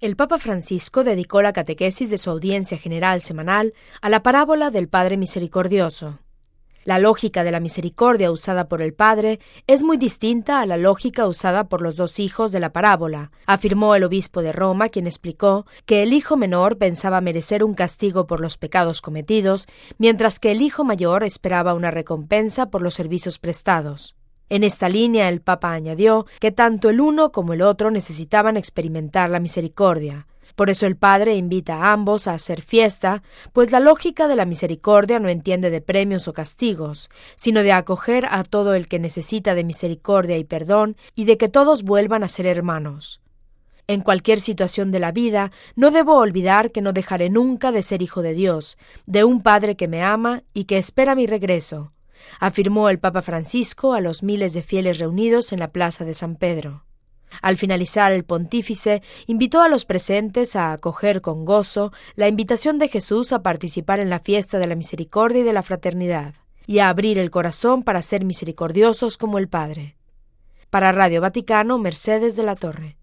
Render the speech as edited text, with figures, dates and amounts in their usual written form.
El Papa Francisco dedicó la catequesis de su audiencia general semanal a la parábola del Padre Misericordioso. La lógica de la misericordia usada por el Padre es muy distinta a la lógica usada por los dos hijos de la parábola, afirmó el obispo de Roma, quien explicó que el hijo menor pensaba merecer un castigo por los pecados cometidos, mientras que el hijo mayor esperaba una recompensa por los servicios prestados. En esta línea el Papa añadió que tanto el uno como el otro necesitaban experimentar la misericordia. Por eso el Padre invita a ambos a hacer fiesta, pues la lógica de la misericordia no entiende de premios o castigos, sino de acoger a todo el que necesita de misericordia y perdón y de que todos vuelvan a ser hermanos. En cualquier situación de la vida, no debo olvidar que no dejaré nunca de ser hijo de Dios, de un Padre que me ama y que espera mi regreso, afirmó el Papa Francisco a los miles de fieles reunidos en la plaza de San Pedro. Al finalizar, el pontífice invitó a los presentes a acoger con gozo la invitación de Jesús a participar en la fiesta de la misericordia y de la fraternidad, y a abrir el corazón para ser misericordiosos como el Padre. Para Radio Vaticano, Mercedes de la Torre.